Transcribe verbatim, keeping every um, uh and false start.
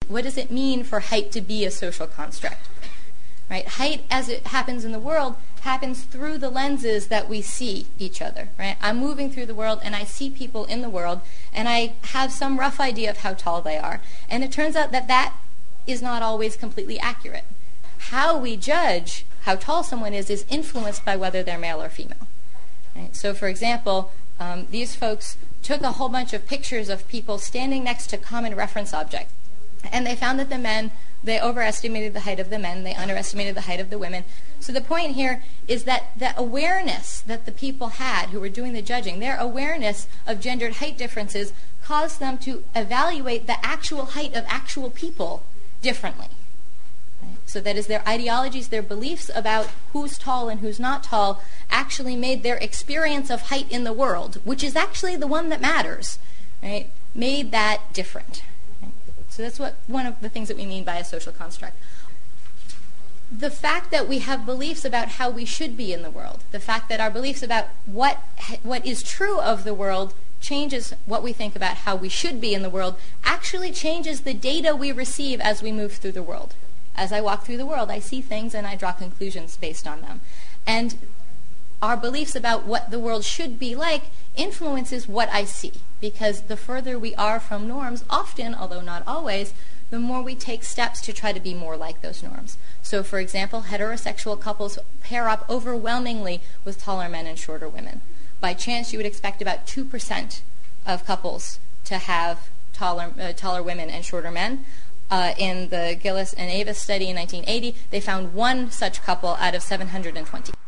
What does it mean for height to be a social construct? Right? Height, as it happens in the world, happens through the lenses that we see each other. Right? I'm moving through the world, and I see people in the world, and I have some rough idea of how tall they are. And it turns out that that is not always completely accurate. How we judge how tall someone is is influenced by whether they're male or female. Right? So, for example, um, these folks took a whole bunch of pictures of people standing next to common reference objects, and they found that the men, they overestimated the height of the men, they underestimated the height of the women. So the point here is that the awareness that the people had who were doing the judging, their awareness of gendered height differences caused them to evaluate the actual height of actual people differently. Right? So that is, their ideologies, their beliefs about who's tall and who's not tall actually made their experience of height in the world, which is actually the one that matters, right, made that different. Right? So that's what one of the things that we mean by a social construct. The fact that we have beliefs about how we should be in the world, the fact that our beliefs about what what is true of the world changes what we think about how we should be in the world, actually changes the data we receive as we move through the world. As I walk through the world, I see things and I draw conclusions based on them. And our beliefs about what the world should be like influences what I see, because the further we are from norms, often, although not always, the more we take steps to try to be more like those norms. So, for example, heterosexual couples pair up overwhelmingly with taller men and shorter women. By chance, you would expect about two percent of couples to have taller, uh, taller women and shorter men. Uh, in the Gillis and Avis study in nineteen eighty, they found one such couple out of seven hundred twenty.